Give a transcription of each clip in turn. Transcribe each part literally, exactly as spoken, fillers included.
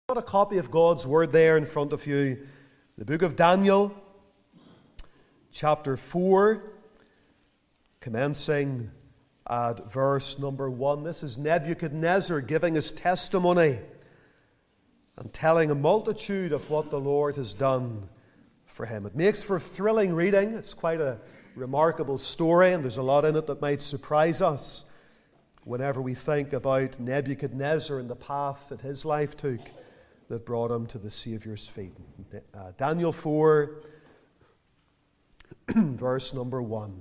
Got a copy of God's Word there in front of you. The book of Daniel, chapter four, commencing at verse number one. This is Nebuchadnezzar giving his testimony and telling a multitude of what the Lord has done for him. It makes for thrilling reading. It's quite a remarkable story, and there's a lot in it that might surprise us whenever we think about Nebuchadnezzar and the path that his life took that brought him to the Saviour's feet. Uh, Daniel four, verse number one.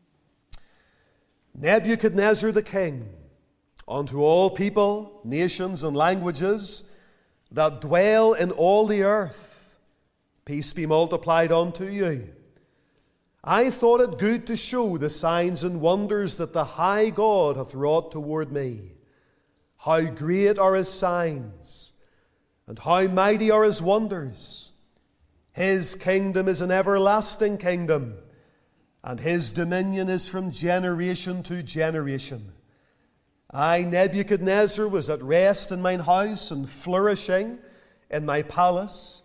Nebuchadnezzar the king, unto all people, nations, and languages that dwell in all the earth, peace be multiplied unto you. I thought it good to show the signs and wonders that the high God hath wrought toward me. How great are his signs, and how mighty are his wonders. His kingdom is an everlasting kingdom, and his dominion is from generation to generation. I, Nebuchadnezzar, was at rest in mine house and flourishing in my palace.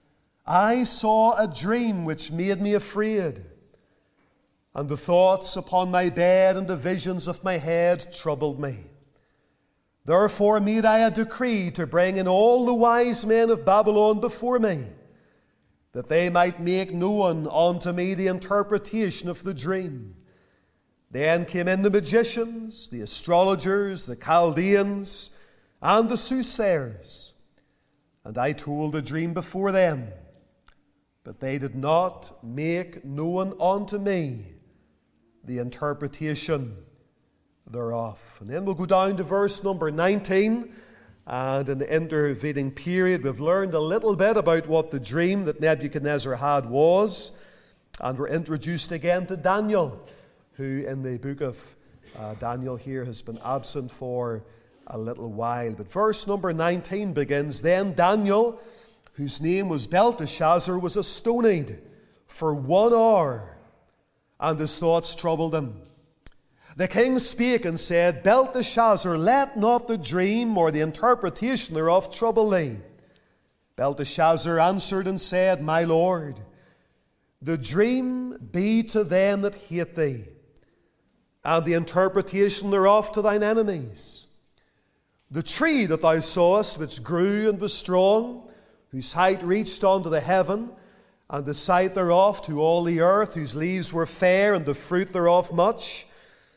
I saw a dream which made me afraid, and the thoughts upon my bed and the visions of my head troubled me. Therefore made I a decree to bring in all the wise men of Babylon before me, that they might make known unto me the interpretation of the dream. Then came in the magicians, the astrologers, the Chaldeans, and the soothsayers, and I told the dream before them, but they did not make known unto me the interpretation thereof. And then we'll go down to verse number nineteen, and in the intervening period we've learned a little bit about what the dream that Nebuchadnezzar had was, and we're introduced again to Daniel, who in the book of uh, Daniel here has been absent for a little while. But verse number nineteen begins, Then Daniel, whose name was Belteshazzar, was astonied for one hour, and his thoughts troubled him. The king spake and said, Belteshazzar, let not the dream or the interpretation thereof trouble thee. Belteshazzar answered and said, My lord, the dream be to them that hate thee, and the interpretation thereof to thine enemies. The tree that thou sawest, which grew and was strong, whose height reached unto the heaven, and the sight thereof to all the earth, whose leaves were fair, and the fruit thereof much,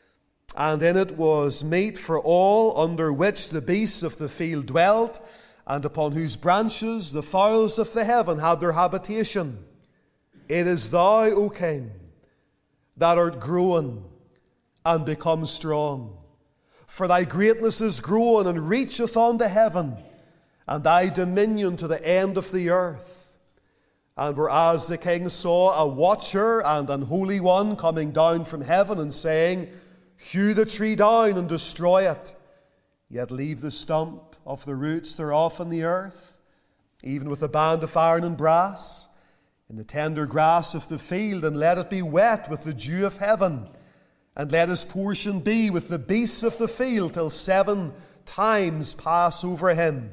and in it was meat for all, under which the beasts of the field dwelt, and upon whose branches the fowls of the heaven had their habitation. It is thou, O king, that art grown and become strong. For thy greatness is grown and reacheth unto heaven, and thy dominion to the end of the earth. And whereas the king saw a watcher and an holy one coming down from heaven, and saying, Hew the tree down and destroy it, yet leave the stump of the roots thereof in the earth, even with a band of iron and brass, in the tender grass of the field, and let it be wet with the dew of heaven, and let his portion be with the beasts of the field, till seven times pass over him.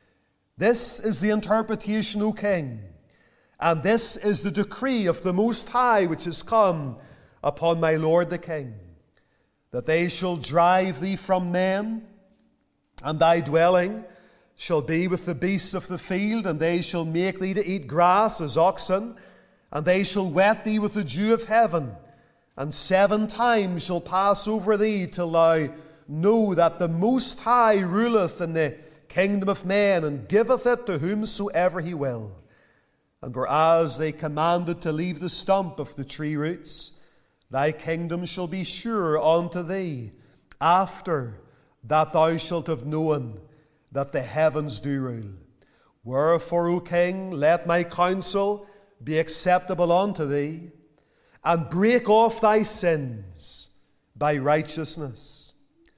This is the interpretation, O king, and this is the decree of the Most High which is come upon my lord the king, that they shall drive thee from men, and thy dwelling shall be with the beasts of the field, and they shall make thee to eat grass as oxen, and they shall wet thee with the dew of heaven, and seven times shall pass over thee, till thou know that the Most High ruleth in the kingdom of men, and giveth it to whomsoever he will. And whereas they commanded to leave the stump of the tree roots, thy kingdom shall be sure unto thee, after that thou shalt have known that the heavens do rule. Wherefore, O king, let my counsel be acceptable unto thee, and break off thy sins by righteousness,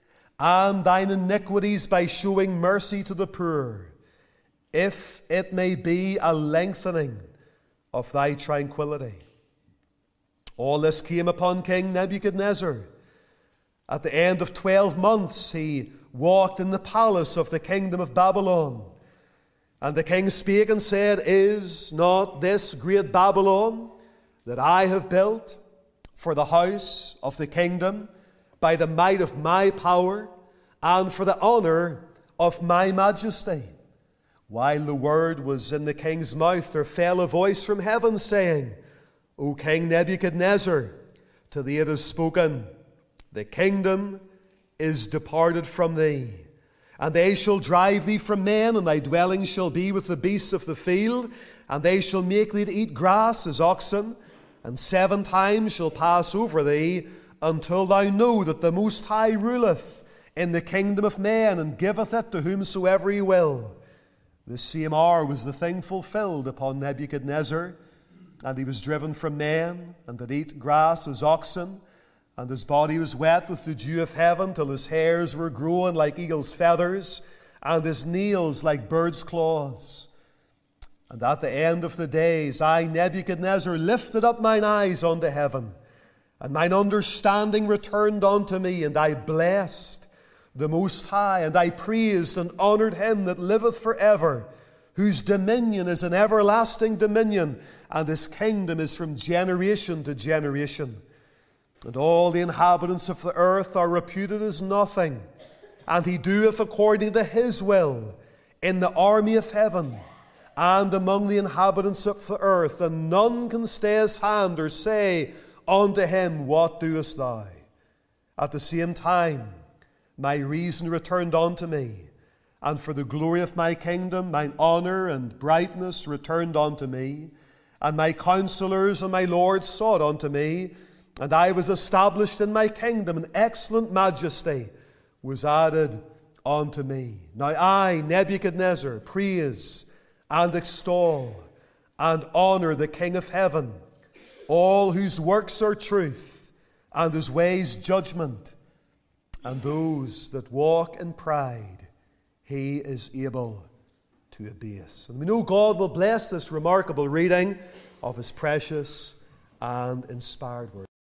and thine iniquities by showing mercy to the poor, if it may be a lengthening of thy tranquility. All this came upon King Nebuchadnezzar. At the end of twelve months he walked in the palace of the kingdom of Babylon. And the king spake and said, Is not this great Babylon that I have built for the house of the kingdom by the might of my power and for the honour of my majesty? While the word was in the king's mouth, there fell a voice from heaven, saying, O King Nebuchadnezzar, to thee it is spoken, the kingdom is departed from thee, and they shall drive thee from men, and thy dwelling shall be with the beasts of the field, and they shall make thee to eat grass as oxen, and seven times shall pass over thee, until thou know that the Most High ruleth in the kingdom of men, and giveth it to whomsoever he will. The same hour was the thing fulfilled upon Nebuchadnezzar, and he was driven from men, and did eat grass as oxen, and his body was wet with the dew of heaven, till his hairs were grown like eagle's feathers, and his nails like birds' claws. And at the end of the days, I, Nebuchadnezzar, lifted up mine eyes unto heaven, and mine understanding returned unto me, and I blessed the Most High, and I praised and honoured him that liveth for ever, whose dominion is an everlasting dominion, and his kingdom is from generation to generation. And all the inhabitants of the earth are reputed as nothing, and he doeth according to his will in the army of heaven and among the inhabitants of the earth, and none can stay his hand or say unto him, What doest thou? At the same time my reason returned unto me, and for the glory of my kingdom mine honour and brightness returned unto me, and my counselors and my lords sought unto me, and I was established in my kingdom, and excellent majesty was added unto me. Now I, Nebuchadnezzar, praise and extol and honour the King of heaven, all whose works are truth, and his ways judgment, and those that walk in pride he is able to abase. And we know God will bless this remarkable reading of his precious and inspired word.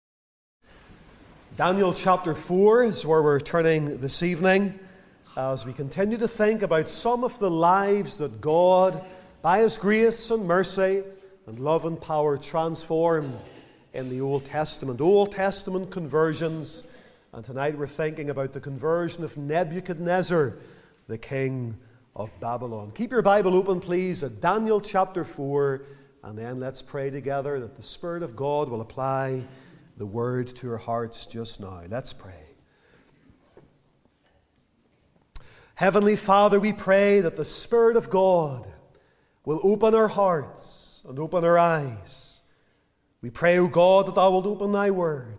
Daniel chapter four is where we're turning this evening as we continue to think about some of the lives that God, by his grace and mercy and love and power, transformed in the Old Testament. Old Testament conversions. And tonight we're thinking about the conversion of Nebuchadnezzar, the king of Babylon. Keep your Bible open, please, at Daniel chapter four, and then let's pray together that the Spirit of God will apply the word to our hearts just now. Let's pray. Heavenly Father, we pray that the Spirit of God will open our hearts and open our eyes. We pray, O God, that thou wilt open thy word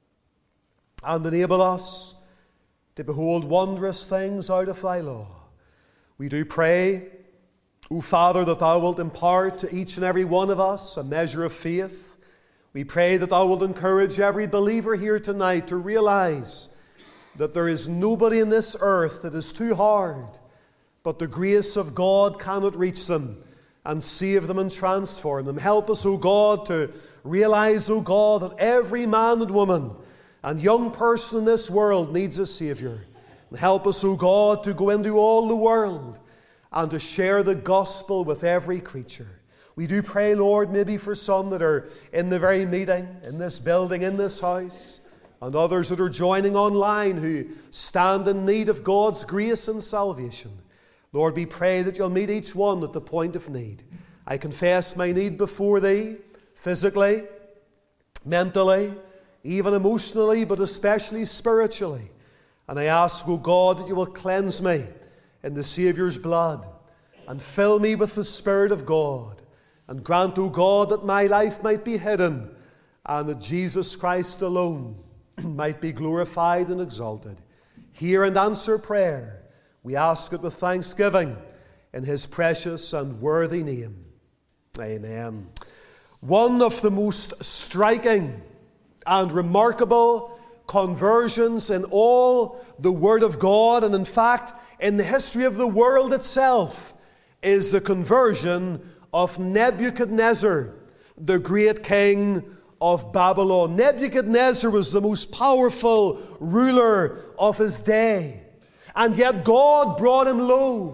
and enable us to behold wondrous things out of thy law. We do pray, O Father, that thou wilt impart to each and every one of us a measure of faith. We pray that thou wilt encourage every believer here tonight to realize that there is nobody in this earth that is too hard, but the grace of God cannot reach them and save them and transform them. Help us, O God, to realize, O God, that every man and woman and young person in this world needs a Saviour. And help us, O God, to go into all the world and to share the gospel with every creature. We do pray, Lord, maybe for some that are in the very meeting, in this building, in this house, and others that are joining online who stand in need of God's grace and salvation. Lord, we pray that you'll meet each one at the point of need. I confess my need before thee, physically, mentally, even emotionally, but especially spiritually. And I ask, O God, that you will cleanse me in the Saviour's blood and fill me with the Spirit of God. And grant, O God, that my life might be hidden and that Jesus Christ alone might be glorified and exalted. Hear and answer prayer. We ask it with thanksgiving in his precious and worthy name. Amen. One of the most striking and remarkable conversions in all the Word of God, and in fact in the history of the world itself, is the conversion of Nebuchadnezzar, the great king of Babylon. Nebuchadnezzar was the most powerful ruler of his day, and yet God brought him low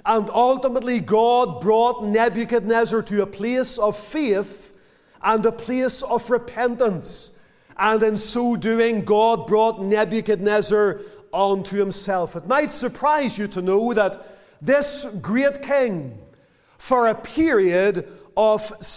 And ultimately God brought Nebuchadnezzar to a place of faith and a place of repentance. And in so doing, God brought Nebuchadnezzar unto himself. It might surprise you to know that this great king, for a period of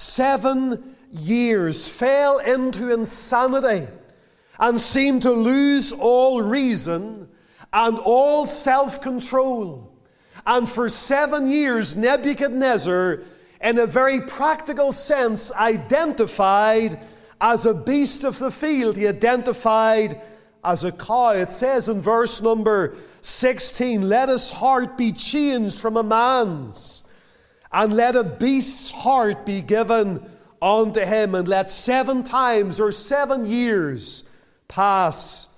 seven years, fell into insanity and seemed to lose all reason and all self-control. And for seven years, Nebuchadnezzar, in a very practical sense, identified as a beast of the field. He identified as a cow. It says in verse number sixteen, "Let his heart be changed from a man's, and let a beast's heart be given unto him, and let seven times or seven years pass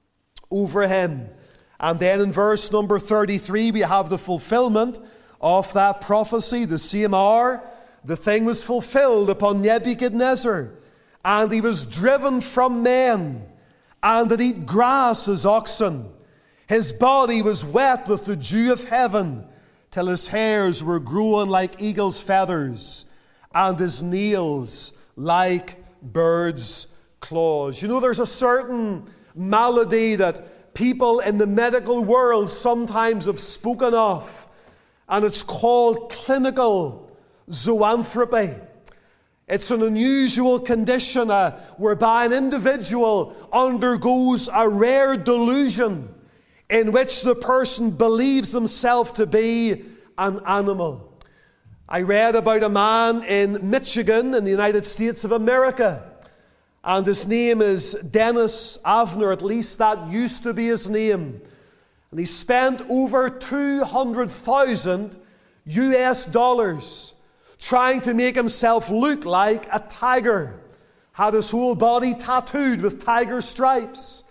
over him." And then in verse number thirty-three, we have the fulfillment of that prophecy. The same hour, the thing was fulfilled upon Nebuchadnezzar, and he was driven from men, and did eat grass as oxen. His body was wet with the dew of heaven, till his hairs were grown like eagle's feathers, and his nails like birds' claws. You know, there's a certain malady that people in the medical world sometimes have spoken of, and it's called clinical zoanthropy. It's an unusual condition uh, whereby an individual undergoes a rare delusion in which the person believes himself to be an animal. I read about a man in Michigan in the United States of America, and his name is Dennis Avner. At least that used to be his name. And he spent over two hundred thousand U S dollars trying to make himself look like a tiger. Had his whole body tattooed with tiger stripes.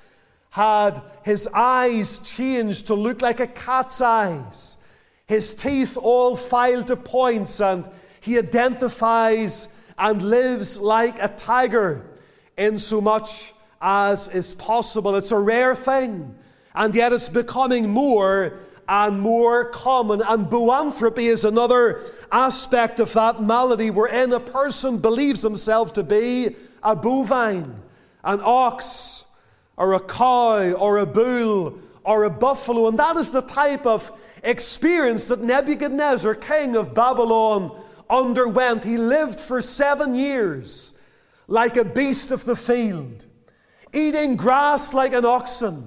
Had his eyes changed to look like a cat's eyes. His teeth all filed to points, and he identifies and lives like a tiger in so much as is possible. It's a rare thing, and yet it's becoming more and more common. And boanthropy is another aspect of that malady, wherein a person believes himself to be a bovine, an ox, or a cow, or a bull, or a buffalo. And that is the type of experience that Nebuchadnezzar, king of Babylon, underwent. He lived for seven years like a beast of the field, eating grass like an oxen.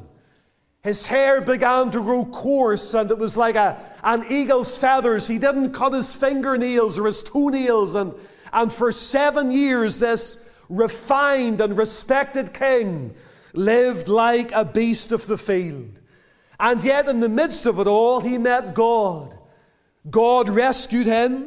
His hair began to grow coarse, and it was like a, an eagle's feathers. He didn't cut his fingernails or his toenails. And, and for seven years, this refined and respected king lived like a beast of the field. And yet, in the midst of it all, he met God. God rescued him.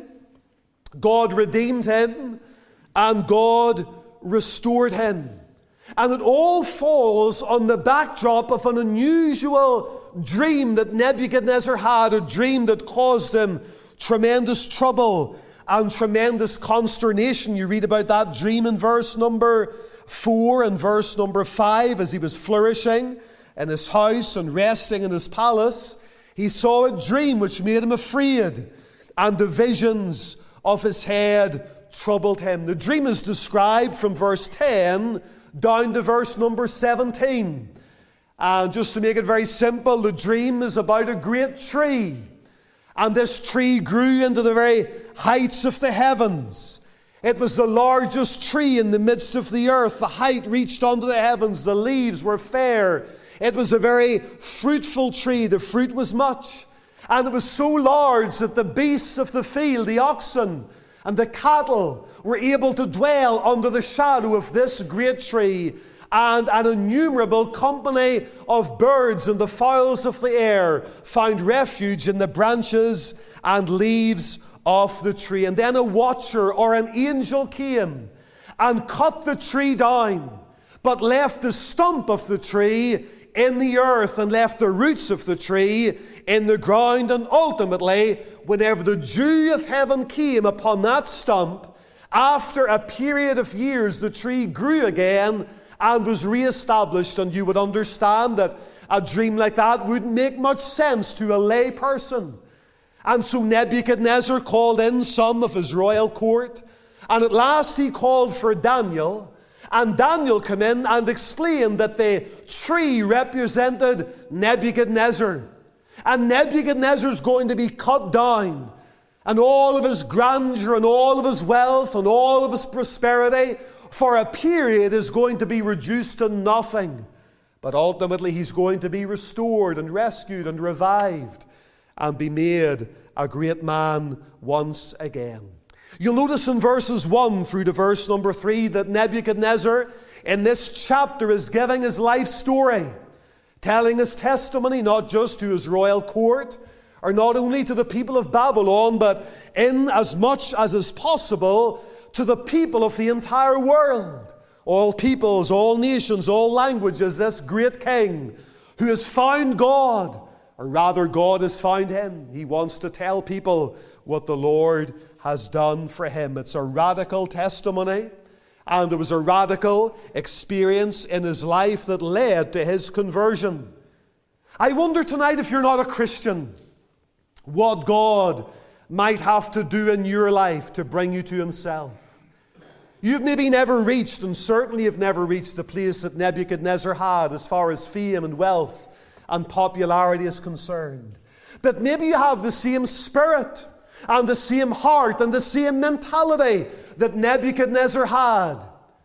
God redeemed him. And God restored him. And it all falls on the backdrop of an unusual dream that Nebuchadnezzar had, a dream that caused him tremendous trouble and tremendous consternation. You read about that dream in verse number four and verse number five. As he was flourishing in his house and resting in his palace, he saw a dream which made him afraid, and the visions of his head troubled him. The dream is described from verse ten down to verse number seventeen. And just to make it very simple, the dream is about a great tree. And this tree grew into the very heights of the heavens. It was the largest tree in the midst of the earth. The height reached unto the heavens. The leaves were fair. It was a very fruitful tree. The fruit was much. And it was so large that the beasts of the field, the oxen and the cattle, were able to dwell under the shadow of this great tree, and an innumerable company of birds and the fowls of the air found refuge in the branches and leaves of the tree. And then a watcher or an angel came and cut the tree down, but left the stump of the tree in the earth and left the roots of the tree in the ground. And ultimately, whenever the dew of heaven came upon that stump, after a period of years, the tree grew again and was reestablished. And you would understand that a dream like that wouldn't make much sense to a lay person. And so Nebuchadnezzar called in some of his royal court, and at last he called for Daniel, and Daniel came in and explained that the tree represented Nebuchadnezzar, and Nebuchadnezzar's going to be cut down, and all of his grandeur and all of his wealth and all of his prosperity for a period is going to be reduced to nothing. But ultimately he's going to be restored and rescued and revived and be made a great man once again. You'll notice in verses one through to verse number three that Nebuchadnezzar in this chapter is giving his life story, telling his testimony not just to his royal court, or not only to the people of Babylon, but in as much as is possible to the people of the entire world. All peoples, all nations, all languages, this great king who has found God, or rather God has found him. He wants to tell people what the Lord has done for him. It's a radical testimony, and there was a radical experience in his life that led to his conversion. I wonder tonight, if you're not a Christian, what God might have to do in your life to bring you to himself. You've maybe never reached, and certainly have never reached, the place that Nebuchadnezzar had as far as fame and wealth and popularity is concerned. But maybe you have the same spirit and the same heart and the same mentality that Nebuchadnezzar had.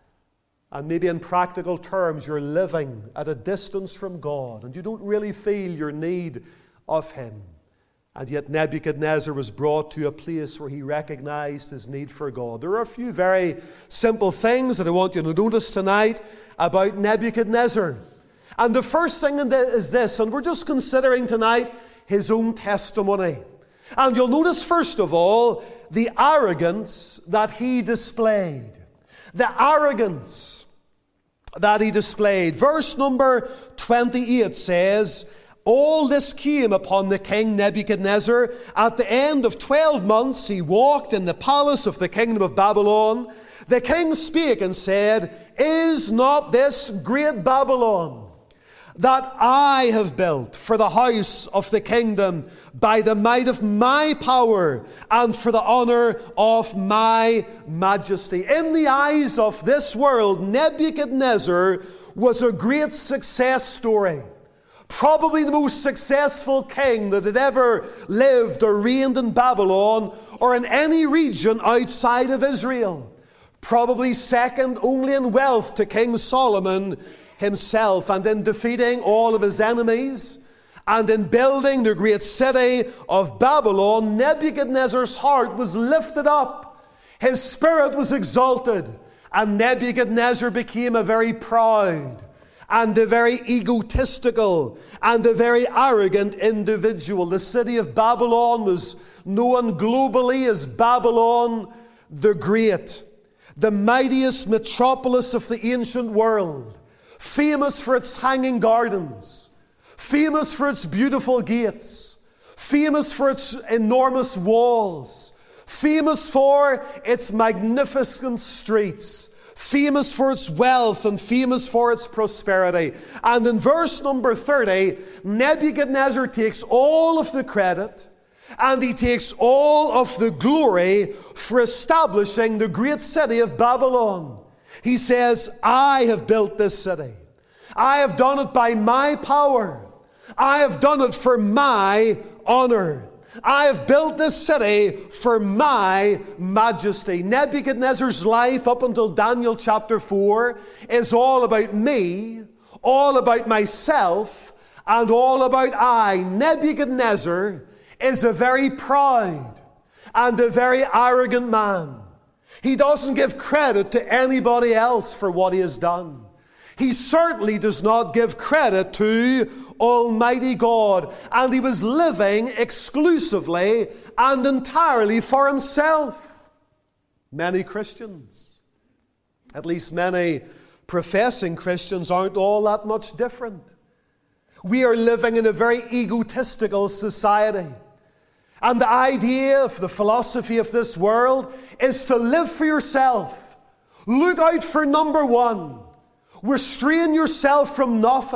And maybe in practical terms, you're living at a distance from God and you don't really feel your need of him. And yet Nebuchadnezzar was brought to a place where he recognized his need for God. There are a few very simple things that I want you to notice tonight about Nebuchadnezzar. And the first thing is this, and we're just considering tonight his own testimony. And you'll notice, first of all, the arrogance that he displayed. The arrogance that he displayed. Verse number twenty-eight says, all this came upon the king Nebuchadnezzar. At the end of twelve months he walked in the palace of the kingdom of Babylon. The king spake and said, is not this great Babylon that I have built for the house of the kingdom by the might of my power and for the honor of my majesty? In the eyes of this world, Nebuchadnezzar was a great success story. Probably the most successful king that had ever lived or reigned in Babylon or in any region outside of Israel. Probably second only in wealth to King Solomon himself, and in defeating all of his enemies and in building the great city of Babylon, Nebuchadnezzar's heart was lifted up. His spirit was exalted, and Nebuchadnezzar became a very proud and a very egotistical and a very arrogant individual. The city of Babylon was known globally as Babylon the Great, the mightiest metropolis of the ancient world, famous for its hanging gardens, famous for its beautiful gates, famous for its enormous walls, famous for its magnificent streets, famous for its wealth and famous for its prosperity. And in verse number thirty, Nebuchadnezzar takes all of the credit and he takes all of the glory for establishing the great city of Babylon. He says, I have built this city. I have done it by my power. I have done it for my honor. I have built this city for my majesty. Nebuchadnezzar's life up until Daniel chapter four is all about me, all about myself, and all about I. Nebuchadnezzar is a very proud and a very arrogant man. He doesn't give credit to anybody else for what he has done. He certainly does not give credit to Almighty God, and he was living exclusively and entirely for himself. Many Christians, at least many professing Christians, aren't all that much different. We are living in a very egotistical society, and the idea of the philosophy of this world is to live for yourself. Look out for number one. Restrain yourself from nothing.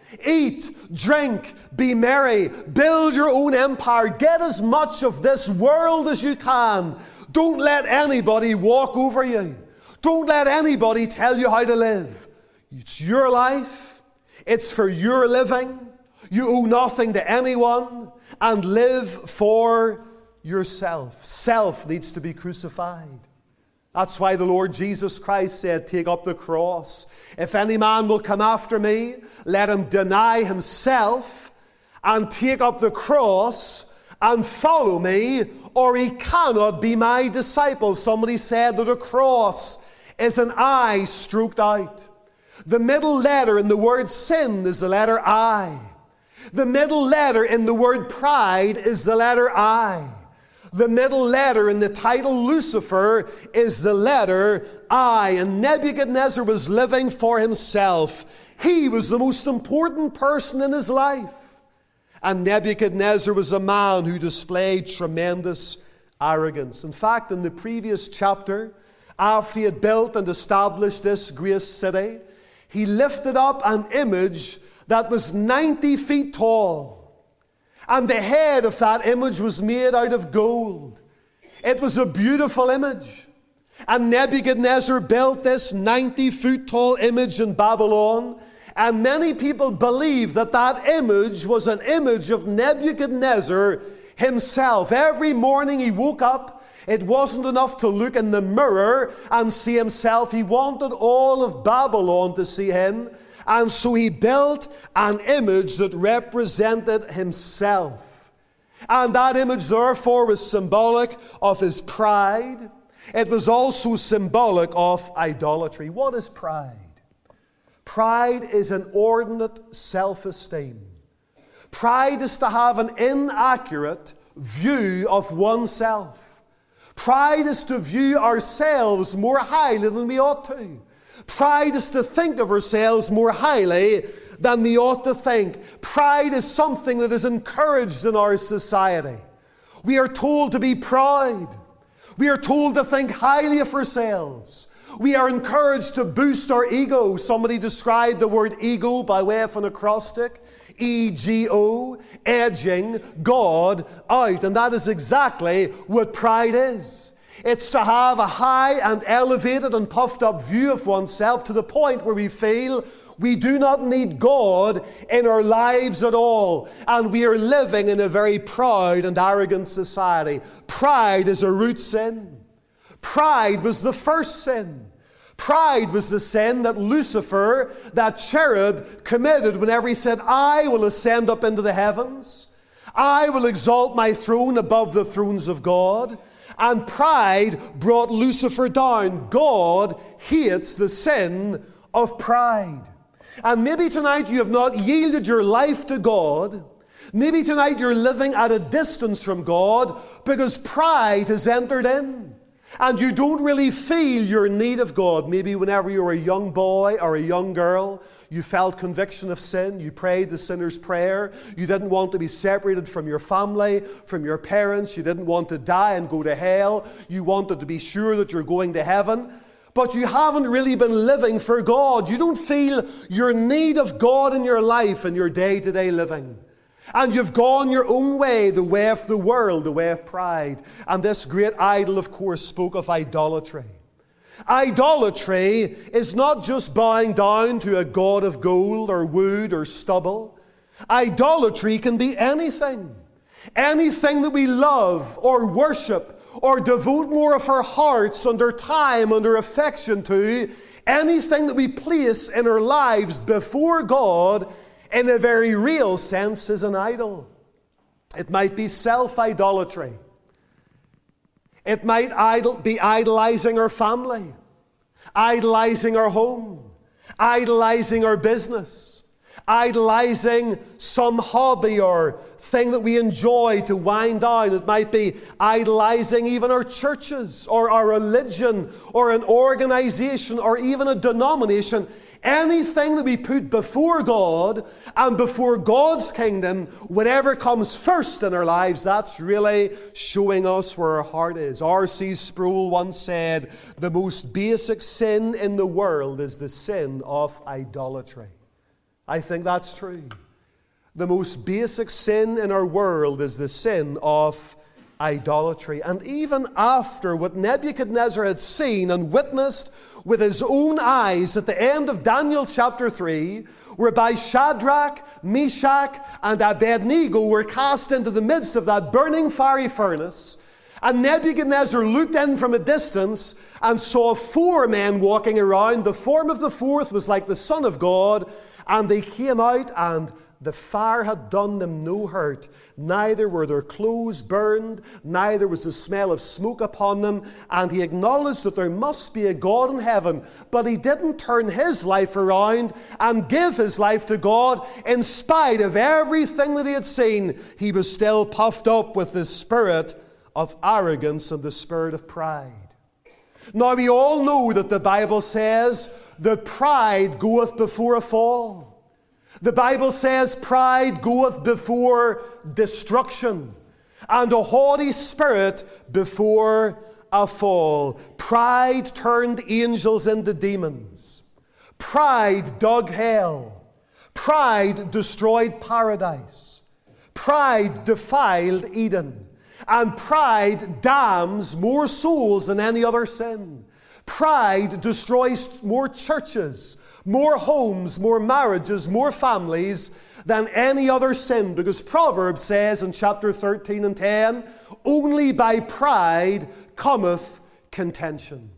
Eat, drink, be merry, build your own empire, get as much of this world as you can. Don't let anybody walk over you. Don't let anybody tell you how to live. It's your life. It's for your living. You owe nothing to anyone, and live for yourself. Self needs to be crucified. That's why the Lord Jesus Christ said, take up the cross. If any man will come after me, let him deny himself and take up the cross and follow me, or he cannot be my disciple. Somebody said that a cross is an I stroked out. The middle letter in the word sin is the letter I. The middle letter in the word pride is the letter I. The middle letter in the title Lucifer is the letter I. And Nebuchadnezzar was living for himself. He was the most important person in his life. And Nebuchadnezzar was a man who displayed tremendous arrogance. In fact, in the previous chapter, after he had built and established this great city, he lifted up an image that was ninety feet tall. And the head of that image was made out of gold. It was a beautiful image. And Nebuchadnezzar built this ninety foot tall image in Babylon. And many people believe that that image was an image of Nebuchadnezzar himself. Every morning he woke up, it wasn't enough to look in the mirror and see himself. He wanted all of Babylon to see him. And so he built an image that represented himself. And that image, therefore, was symbolic of his pride. It was also symbolic of idolatry. What is pride? Pride is an inordinate self-esteem. Pride is to have an inaccurate view of oneself. Pride is to view ourselves more highly than we ought to. Pride is to think of ourselves more highly than we ought to think. Pride is something that is encouraged in our society. We are told to be proud. We are told to think highly of ourselves. We are encouraged to boost our ego. Somebody described the word ego by way of an acrostic. E G O, edging God out. And that is exactly what pride is. It's to have a high and elevated and puffed up view of oneself to the point where we feel we do not need God in our lives at all. And we are living in a very proud and arrogant society. Pride is a root sin. Pride was the first sin. Pride was the sin that Lucifer, that cherub, committed whenever he said, I will ascend up into the heavens. I will exalt my throne above the thrones of God. And pride brought Lucifer down. God hates the sin of pride. And maybe tonight you have not yielded your life to God. Maybe tonight you're living at a distance from God because pride has entered in. And you don't really feel your need of God. Maybe whenever you were a young boy or a young girl, you felt conviction of sin. You prayed the sinner's prayer. You didn't want to be separated from your family, from your parents. You didn't want to die and go to hell. You wanted to be sure that you're going to heaven. But you haven't really been living for God. You don't feel your need of God in your life and your day-to-day living. And you've gone your own way, the way of the world, the way of pride. And this great idol, of course, spoke of idolatry. Idolatry is not just bowing down to a god of gold or wood or stubble. Idolatry can be anything. Anything that we love or worship or devote more of our hearts and our time and our affection to. Anything that we place in our lives before God in a very real sense is an idol. It might be self-idolatry. It might idol, be idolizing our family, idolizing our home, idolizing our business, idolizing some hobby or thing that we enjoy to wind down. It might be idolizing even our churches or our religion or an organization or even a denomination. Anything that we put before God and before God's kingdom, whatever comes first in our lives, that's really showing us where our heart is. R C Sproul once said, the most basic sin in the world is the sin of idolatry. I think that's true. The most basic sin in our world is the sin of idolatry. And even after what Nebuchadnezzar had seen and witnessed with his own eyes at the end of Daniel chapter three, whereby Shadrach, Meshach, and Abednego were cast into the midst of that burning fiery furnace, and Nebuchadnezzar looked in from a distance and saw four men walking around. The form of the fourth was like the Son of God, and they came out, and the fire had done them no hurt. Neither were their clothes burned, neither was the smell of smoke upon them. And he acknowledged that there must be a God in heaven, but he didn't turn his life around and give his life to God. In spite of everything that he had seen, he was still puffed up with the spirit of arrogance and the spirit of pride. Now we all know that the Bible says that pride goeth before a fall. The Bible says pride goeth before destruction, and a haughty spirit before a fall. Pride turned angels into demons. Pride dug hell. Pride destroyed paradise. Pride defiled Eden. And pride damns more souls than any other sin. Pride destroys more churches, more homes, more marriages, more families than any other sin, because Proverbs says in chapter thirteen and ten, only by pride cometh contention.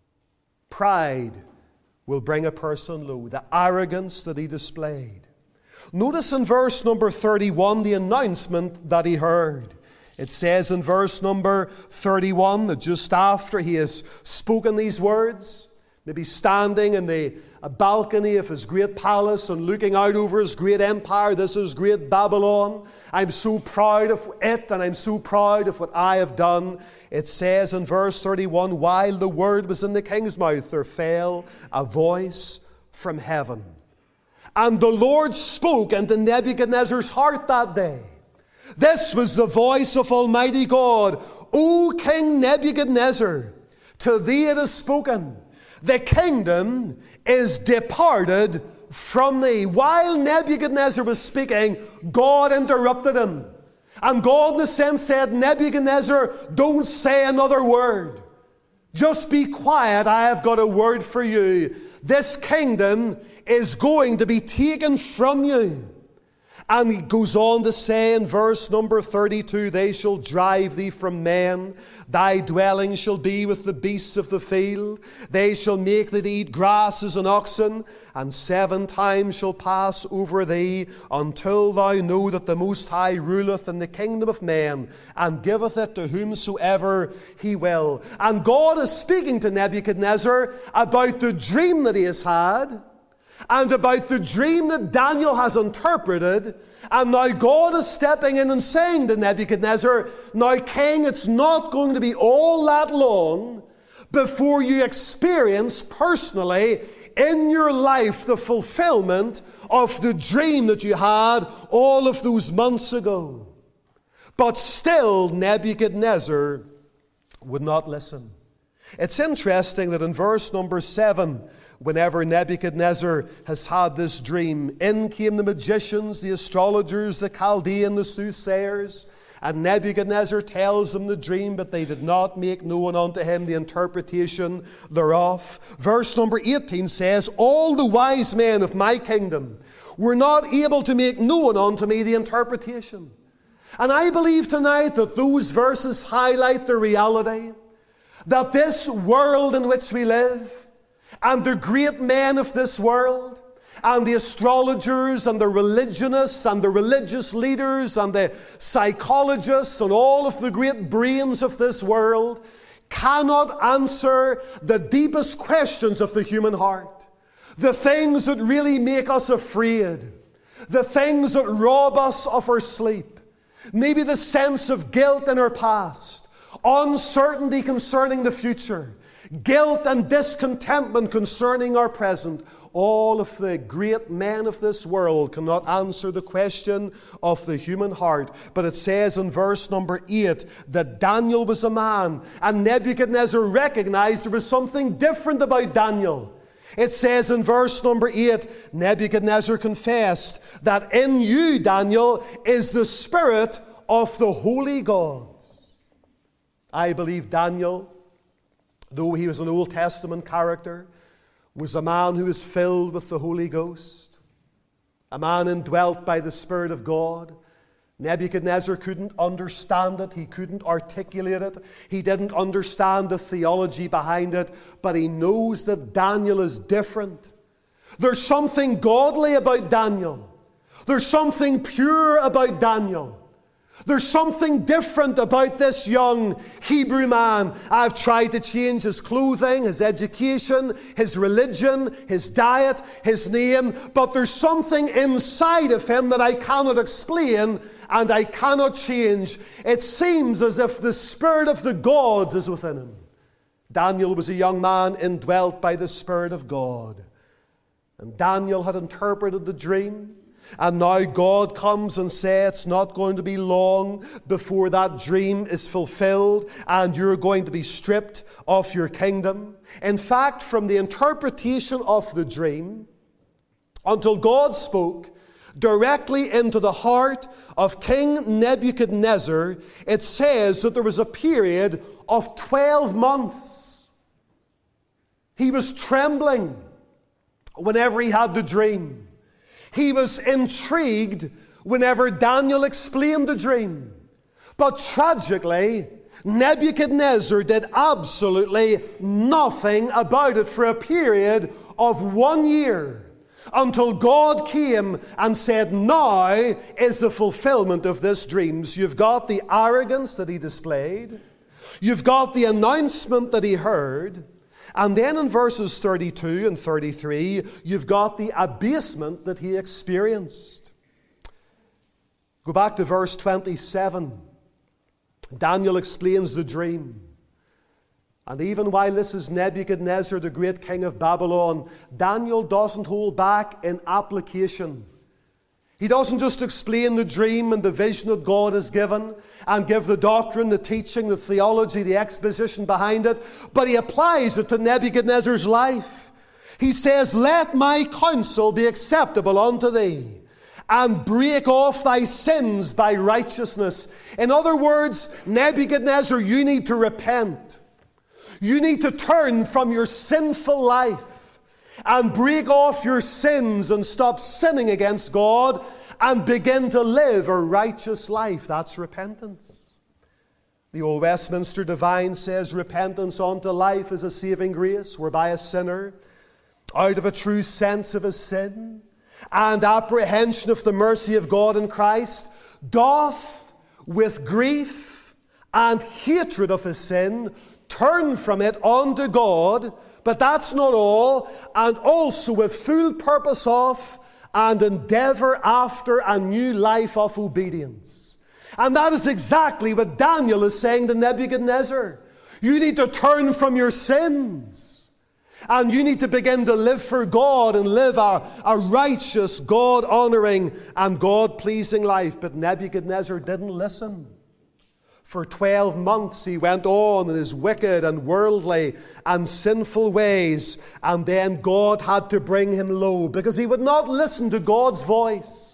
Pride will bring a person low, the arrogance that he displayed. Notice in verse number thirty-one the announcement that he heard. It says in verse number thirty-one that just after he has spoken these words, maybe standing in the a balcony of his great palace and looking out over his great empire. This is great Babylon. I'm so proud of it, and I'm so proud of what I have done. It says in verse thirty-one, while the word was in the king's mouth, there fell a voice from heaven. And the Lord spoke into Nebuchadnezzar's heart that day. This was the voice of Almighty God. O King Nebuchadnezzar, to thee it is spoken. The kingdom is departed from thee. While Nebuchadnezzar was speaking, God interrupted him. And God, in a sense, said, Nebuchadnezzar, don't say another word. Just be quiet. I have got a word for you. This kingdom is going to be taken from you. And he goes on to say in verse number thirty-two, they shall drive thee from men. Thy dwelling shall be with the beasts of the field. They shall make thee to eat grass as an oxen, and seven times shall pass over thee, until thou know that the Most High ruleth in the kingdom of men, and giveth it to whomsoever he will. And God is speaking to Nebuchadnezzar about the dream that he has had, and about the dream that Daniel has interpreted. And now God is stepping in and saying to Nebuchadnezzar, now king, it's not going to be all that long before you experience personally in your life the fulfillment of the dream that you had all of those months ago. But still Nebuchadnezzar would not listen. It's interesting that in verse number seven, whenever Nebuchadnezzar has had this dream, in came the magicians, the astrologers, the Chaldean, the soothsayers, and Nebuchadnezzar tells them the dream, but they did not make known unto him the interpretation thereof. Verse number eighteen says, all the wise men of my kingdom were not able to make known unto me the interpretation. And I believe tonight that those verses highlight the reality that this world in which we live, and the great men of this world, and the astrologers, and the religionists, and the religious leaders, and the psychologists, and all of the great brains of this world, cannot answer the deepest questions of the human heart. The things that really make us afraid. The things that rob us of our sleep. Maybe the sense of guilt in our past. Uncertainty concerning the future. Guilt and discontentment concerning our present. All of the great men of this world cannot answer the question of the human heart. But it says in verse number eight that Daniel was a man, and Nebuchadnezzar recognized there was something different about Daniel. It says in verse number eight, Nebuchadnezzar confessed that in you, Daniel, is the spirit of the holy gods. I believe Daniel, though he was an Old Testament character, was a man who was filled with the Holy Ghost, a man indwelt by the Spirit of God. Nebuchadnezzar couldn't understand it. He couldn't articulate it. He didn't understand the theology behind it. But he knows that Daniel is different. There's something godly about Daniel. There's something pure about Daniel. There's something different about this young Hebrew man. I've tried to change his clothing, his education, his religion, his diet, his name. But there's something inside of him that I cannot explain and I cannot change. It seems as if the spirit of the gods is within him. Daniel was a young man indwelt by the Spirit of God. And Daniel had interpreted the dream. And now God comes and says it's not going to be long before that dream is fulfilled and you're going to be stripped of your kingdom. In fact, from the interpretation of the dream until God spoke directly into the heart of King Nebuchadnezzar, it says that there was a period of twelve months. He was trembling whenever he had the dream. He was intrigued whenever Daniel explained the dream. But tragically, Nebuchadnezzar did absolutely nothing about it for a period of one year until God came and said, now is the fulfillment of this dream. So you've got the arrogance that he displayed. You've got the announcement that he heard. And then in verses thirty-two and thirty-three, you've got the abasement that he experienced. Go back to verse twenty-seven. Daniel explains the dream. And even while this is Nebuchadnezzar, the great king of Babylon, Daniel doesn't hold back in application. He doesn't just explain the dream and the vision that God has given and give the doctrine, the teaching, the theology, the exposition behind it, but he applies it to Nebuchadnezzar's life. He says, let my counsel be acceptable unto thee, and break off thy sins by righteousness. In other words, Nebuchadnezzar, you need to repent. You need to turn from your sinful life and break off your sins and stop sinning against God and begin to live a righteous life. That's repentance. The old Westminster Divine says, repentance unto life is a saving grace, whereby a sinner, out of a true sense of his sin and apprehension of the mercy of God in Christ, doth with grief and hatred of his sin turn from it unto God. But that's not all, and also with full purpose of and endeavor after a new life of obedience. And that is exactly what Daniel is saying to Nebuchadnezzar. You need to turn from your sins, and you need to begin to live for God and live a, a righteous, God-honoring and God-pleasing life. But Nebuchadnezzar didn't listen. For twelve months he went on in his wicked and worldly and sinful ways. And then God had to bring him low because he would not listen to God's voice.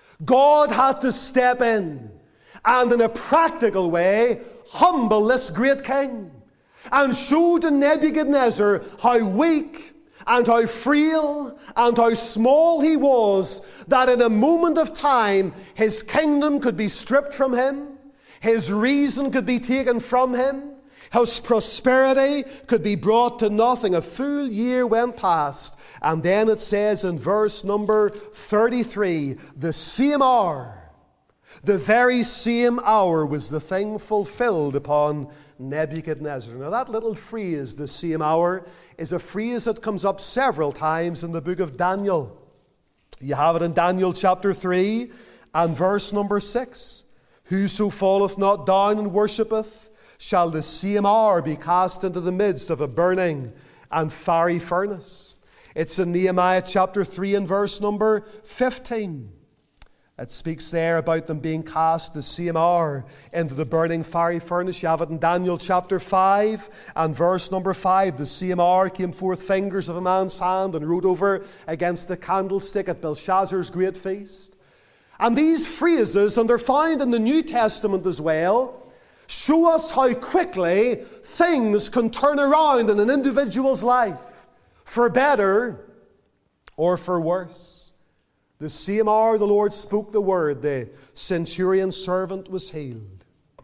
God had to step in and in a practical way humble this great king and show to Nebuchadnezzar how weak and how frail and how small he was, that in a moment of time his kingdom could be stripped from him. His reason could be taken from him. His prosperity could be brought to nothing. A full year went past. And then it says in verse number thirty-three, the same hour, the very same hour was the thing fulfilled upon Nebuchadnezzar. Now that little phrase, the same hour, is a phrase that comes up several times in the book of Daniel. You have it in Daniel chapter three and verse number six. Whoso falleth not down and worshippeth shall the same hour be cast into the midst of a burning and fiery furnace. It's in Nehemiah chapter three and verse number fifteen. It speaks there about them being cast the same hour into the burning fiery furnace. You have it in Daniel chapter five and verse number five. The same hour came forth fingers of a man's hand and wrote over against the candlestick at Belshazzar's great feast. And these phrases, and they're found in the New Testament as well, show us how quickly things can turn around in an individual's life, for better or for worse. The same hour the Lord spoke the word, the centurion's servant was healed.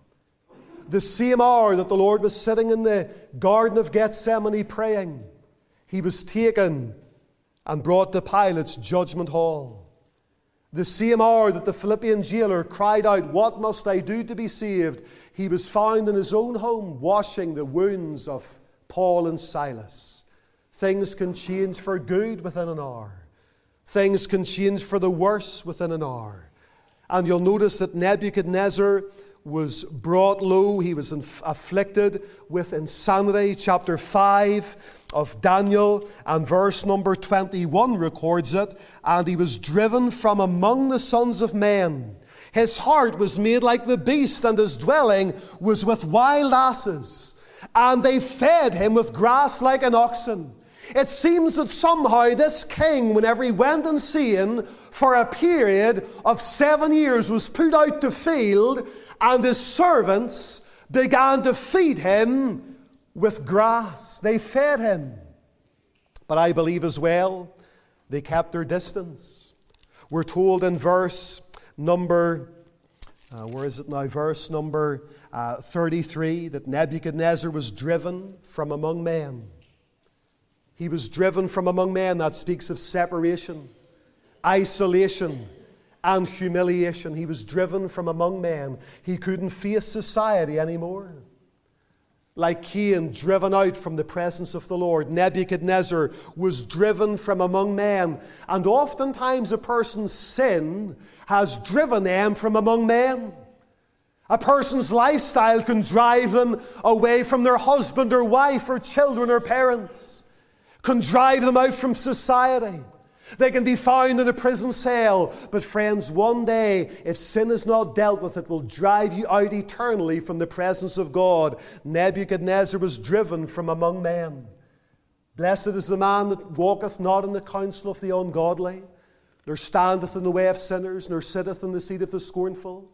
The same hour that the Lord was sitting in the Garden of Gethsemane praying, he was taken and brought to Pilate's judgment hall. The same hour that the Philippian jailer cried out, "What must I do to be saved?" he was found in his own home washing the wounds of Paul and Silas. Things can change for good within an hour. Things can change for the worse within an hour. And you'll notice that Nebuchadnezzar was brought low. He was inf- afflicted with insanity. Chapter five of Daniel and verse number twenty-one records it. And he was driven from among the sons of men. His heart was made like the beast, and his dwelling was with wild asses. And they fed him with grass like an oxen. It seems that somehow this king, whenever he went insane for a period of seven years, was put out to field, and his servants began to feed him with grass. They fed him. But I believe as well, they kept their distance. We're told in verse number, uh, where is it now? Verse number uh, thirty-three, that Nebuchadnezzar was driven from among men. He was driven from among men. That speaks of separation, isolation, and humiliation. He was driven from among men. He couldn't face society anymore. Like Cain, driven out from the presence of the Lord, Nebuchadnezzar was driven from among men. And oftentimes a person's sin has driven them from among men. A person's lifestyle can drive them away from their husband or wife or children or parents. Can drive them out from society. They can be found in a prison cell. But friends, one day, if sin is not dealt with, it will drive you out eternally from the presence of God. Nebuchadnezzar was driven from among men. Blessed is the man that walketh not in the counsel of the ungodly, nor standeth in the way of sinners, nor sitteth in the seat of the scornful.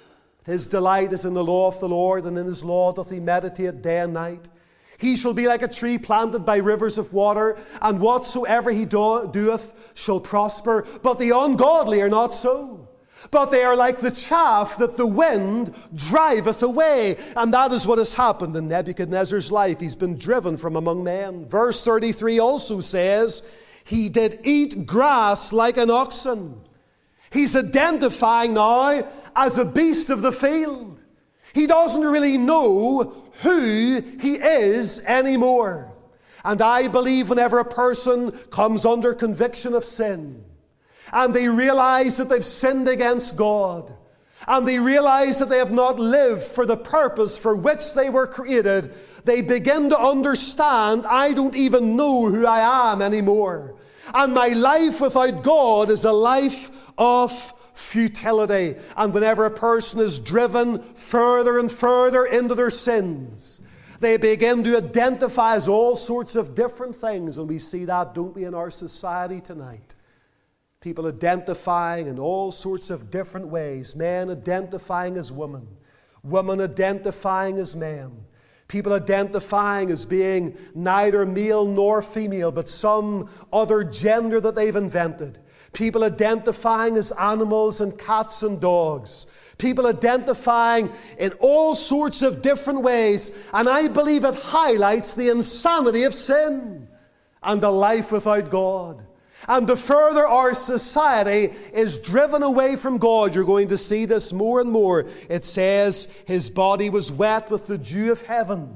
His delight is in the law of the Lord, and in his law doth he meditate day and night. He shall be like a tree planted by rivers of water, and whatsoever he do- doeth shall prosper. But the ungodly are not so. But they are like the chaff that the wind driveth away. And that is what has happened in Nebuchadnezzar's life. He's been driven from among men. Verse thirty-three also says, he did eat grass like an oxen. He's identifying now as a beast of the field. He doesn't really know who he is anymore. And I believe whenever a person comes under conviction of sin, and they realize that they've sinned against God, and they realize that they have not lived for the purpose for which they were created, they begin to understand, I don't even know who I am anymore. And my life without God is a life of futility. And whenever a person is driven further and further into their sins, they begin to identify as all sorts of different things. And we see that, don't we, in our society tonight? People identifying in all sorts of different ways. Men identifying as women. Women identifying as men. People identifying as being neither male nor female, but some other gender that they've invented. People identifying as animals and cats and dogs. People identifying in all sorts of different ways. And I believe it highlights the insanity of sin and a life without God. And the further our society is driven away from God, you're going to see this more and more. It says his body was wet with the dew of heaven.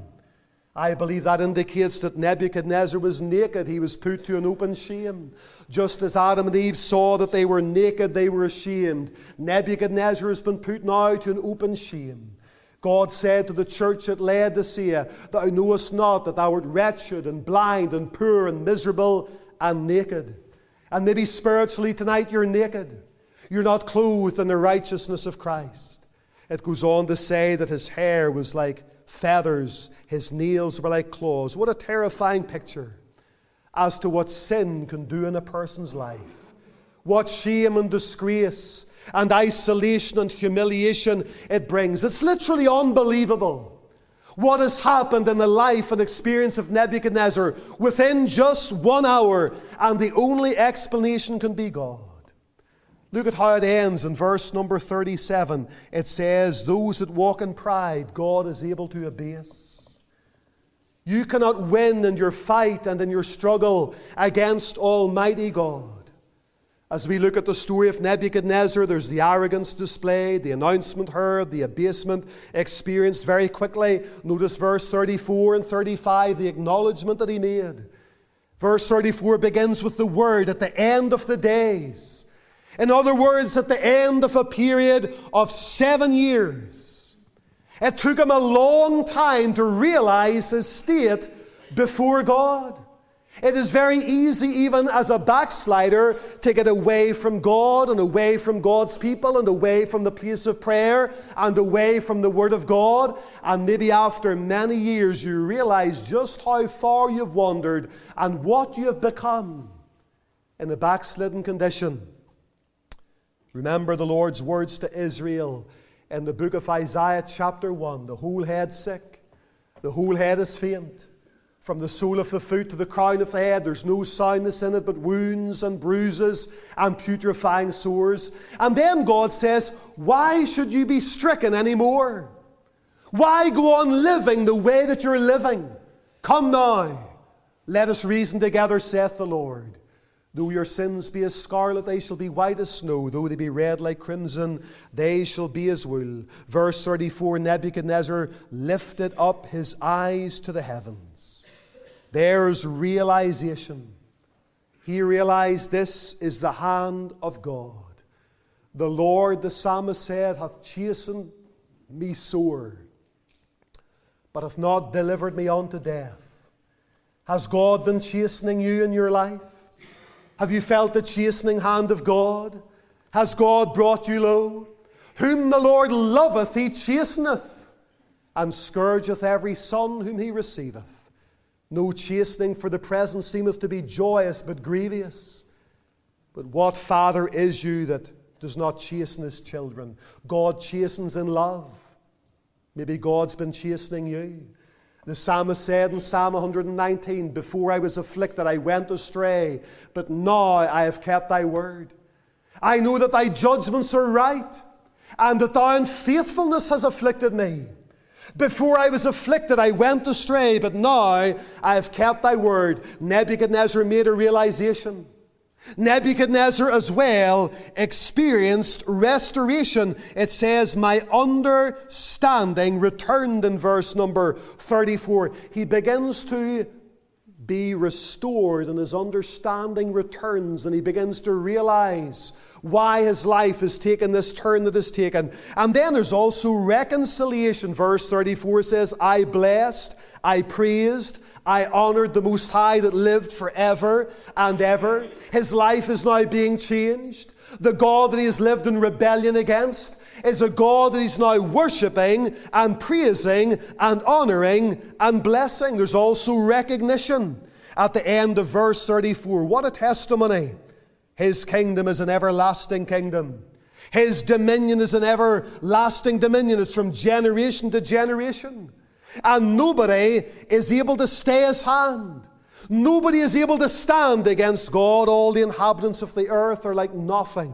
I believe that indicates that Nebuchadnezzar was naked. He was put to an open shame. Just as Adam and Eve saw that they were naked, they were ashamed. Nebuchadnezzar has been put now to an open shame. God said to the church at Laodicea, thou knowest not that thou art wretched and blind and poor and miserable and naked. And maybe spiritually tonight you're naked. You're not clothed in the righteousness of Christ. It goes on to say that his hair was like feathers, his nails were like claws. What a terrifying picture as to what sin can do in a person's life. What shame and disgrace and isolation and humiliation it brings. It's literally unbelievable what has happened in the life and experience of Nebuchadnezzar within just one hour, and the only explanation can be God. Look at how it ends in verse number thirty-seven. It says, those that walk in pride, God is able to abase. You cannot win in your fight and in your struggle against Almighty God. As we look at the story of Nebuchadnezzar, there's the arrogance displayed, the announcement heard, the abasement experienced very quickly. Notice verse thirty-four and thirty-five, the acknowledgement that he made. Verse thirty-four begins with the word, at the end of the days. In other words, at the end of a period of seven years. It took him a long time to realize his state before God. It is very easy, even as a backslider, to get away from God and away from God's people and away from the place of prayer and away from the Word of God. And maybe after many years you realize just how far you've wandered and what you have become in a backslidden condition. Remember the Lord's words to Israel in the book of Isaiah chapter one. The whole head's sick, the whole head is faint. From the sole of the foot to the crown of the head, there's no soundness in it, but wounds and bruises and putrefying sores. And then God says, why should you be stricken anymore? Why go on living the way that you're living? Come now, let us reason together, saith the Lord. Though your sins be as scarlet, they shall be white as snow. Though they be red like crimson, they shall be as wool. Verse thirty-four, Nebuchadnezzar lifted up his eyes to the heavens. There's realization. He realized this is the hand of God. The Lord, the psalmist said, hath chastened me sore, but hath not delivered me unto death. Has God been chastening you in your life? Have you felt the chastening hand of God? Has God brought you low? Whom the Lord loveth, he chasteneth, and scourgeth every son whom he receiveth. No chastening for the present seemeth to be joyous, but grievous. But what father is you that does not chasten his children? God chastens in love. Maybe God's been chastening you. The psalmist said in Psalm one nineteen, before I was afflicted I went astray, but now I have kept thy word. I know that thy judgments are right, and that thou in faithfulness hast afflicted me. Before I was afflicted, I went astray, but now I have kept thy word. Nebuchadnezzar made a realization. Nebuchadnezzar as well experienced restoration. It says, my understanding returned in verse number thirty-four. He begins to be restored, and his understanding returns, and he begins to realize why his life has taken this turn that it's taken. And then there's also reconciliation. Verse thirty-four says, I blessed, I praised, I honored the Most High that lived forever and ever. His life is now being changed. The God that he has lived in rebellion against is a God that he's now worshipping and praising and honoring and blessing. There's also recognition at the end of verse thirty-four. What a testimony. His kingdom is an everlasting kingdom. His dominion is an everlasting dominion. It's from generation to generation. And nobody is able to stay his hand. Nobody is able to stand against God. All the inhabitants of the earth are like nothing.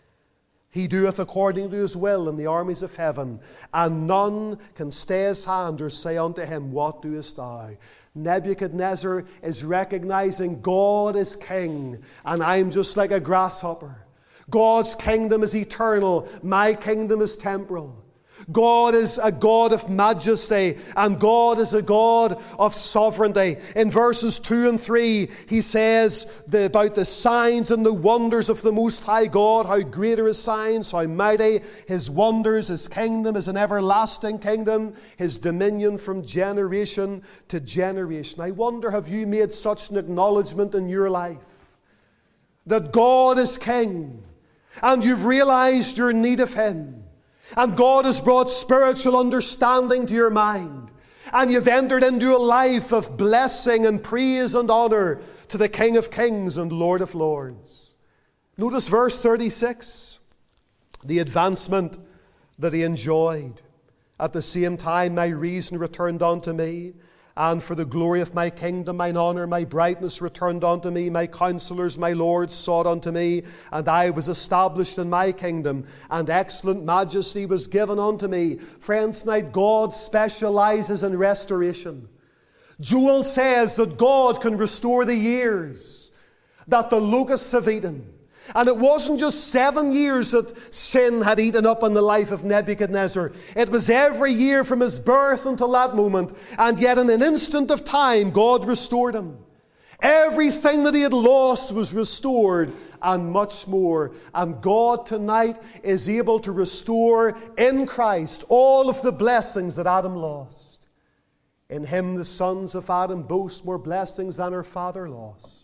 He doeth according to his will in the armies of heaven, and none can stay his hand or say unto him, what doest thou? Nebuchadnezzar is recognizing God is king, and I'm just like a grasshopper. God's kingdom is eternal. My kingdom is temporal. God is a God of majesty, and God is a God of sovereignty. In verses two and three, he says the, about the signs and the wonders of the Most High God. How great are his signs, how mighty his wonders. His kingdom is an everlasting kingdom, his dominion from generation to generation. I wonder, have you made such an acknowledgement in your life that God is king? and you've realized your need of Him, and God has brought spiritual understanding to your mind, and you've entered into a life of blessing and praise and honor to the King of Kings and Lord of Lords. Notice verse thirty-six, the advancement that he enjoyed. At the same time my reason returned unto me, and for the glory of my kingdom, mine honor, my brightness returned unto me. My counselors, my lords, sought unto me, and I was established in my kingdom, and excellent majesty was given unto me. Friends, tonight God specializes in restoration. Joel says that God can restore the years that the locusts have eaten. And it wasn't just seven years that sin had eaten up in the life of Nebuchadnezzar. It was every year from his birth until that moment. And yet in an instant of time, God restored him. Everything that he had lost was restored, and much more. And God tonight is able to restore in Christ all of the blessings that Adam lost. In Him the sons of Adam boast more blessings than our father lost.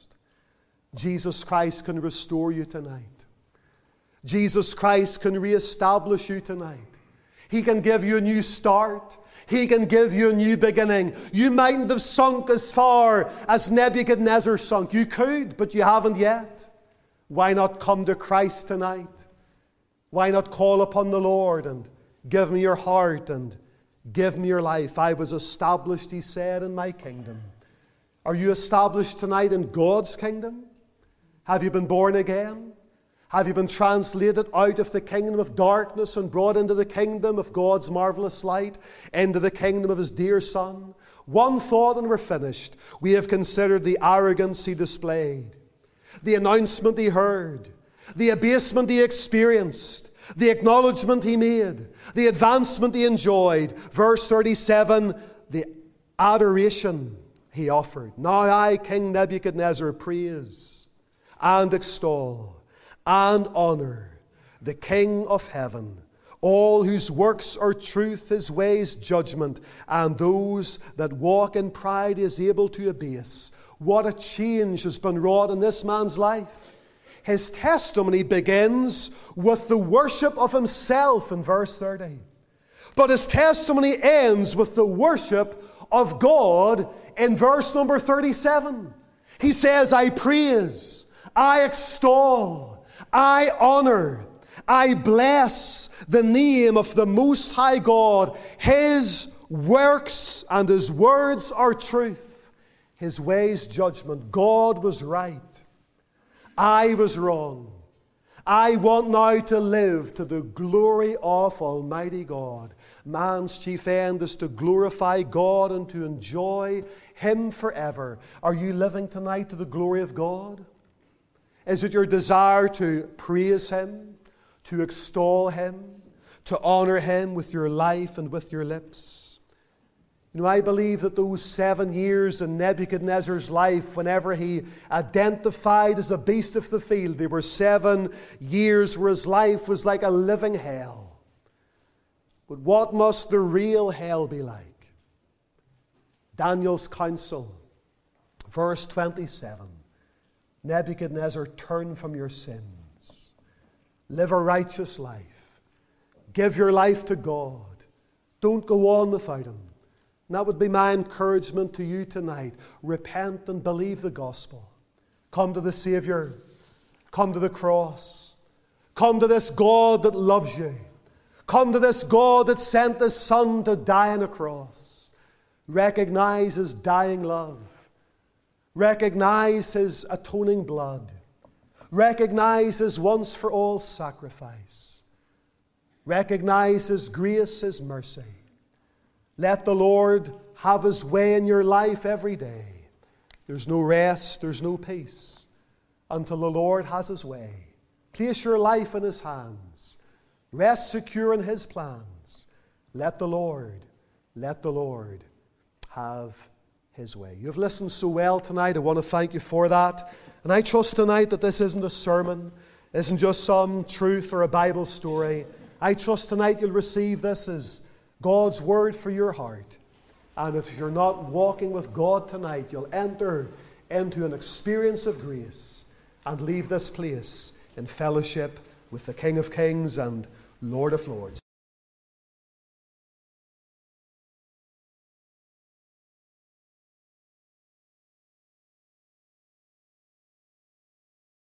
Jesus Christ can restore you tonight. Jesus Christ can reestablish you tonight. He can give you a new start. He can give you a new beginning. You mightn't have sunk as far as Nebuchadnezzar sunk. You could, but you haven't yet. Why not come to Christ tonight? Why not call upon the Lord and give me your heart and give me your life? I was established, he said, in my kingdom. Are you established tonight in God's kingdom? Have you been born again? Have you been translated out of the kingdom of darkness and brought into the kingdom of God's marvelous light, into the kingdom of His dear Son? One thought and we're finished. We have considered the arrogance He displayed, the announcement He heard, the abasement He experienced, the acknowledgement He made, the advancement He enjoyed. Verse thirty-seven, the adoration He offered. Now I, King Nebuchadnezzar, praise and extol and honor the King of heaven, all whose works are truth, His ways judgment, and those that walk in pride He is able to abase. What a change has been wrought in this man's life. His testimony begins with the worship of himself in verse thirty. But his testimony ends with the worship of God in verse number thirty-seven. He says, I praise, I extol, I honor, I bless the name of the Most High God. His works and His words are truth. His ways judgment. God was right. I was wrong. I want now to live to the glory of Almighty God. Man's chief end is to glorify God and to enjoy Him forever. Are you living tonight to the glory of God? Is it your desire to praise Him, to extol Him, to honor Him with your life and with your lips? You know, I believe that those seven years in Nebuchadnezzar's life, whenever he identified as a beast of the field, they were seven years where his life was like a living hell. But what must the real hell be like? Daniel's counsel, verse twenty-seven. Nebuchadnezzar, turn from your sins. Live a righteous life. Give your life to God. Don't go on without Him. And that would be my encouragement to you tonight. Repent and believe the gospel. Come to the Savior. Come to the cross. Come to this God that loves you. Come to this God that sent His Son to die on a cross. Recognize His dying love. Recognize His atoning blood. Recognize His once for all sacrifice. Recognize His grace, His mercy. Let the Lord have His way in your life every day. There's no rest, there's no peace until the Lord has His way. Place your life in His hands. Rest secure in His plans. Let the Lord, let the Lord have His way. You've listened so well tonight. I want to thank you for that. And I trust tonight that this isn't a sermon, isn't just some truth or a Bible story. I trust tonight you'll receive this as God's word for your heart. And if you're not walking with God tonight, you'll enter into an experience of grace and leave this place in fellowship with the King of Kings and Lord of Lords.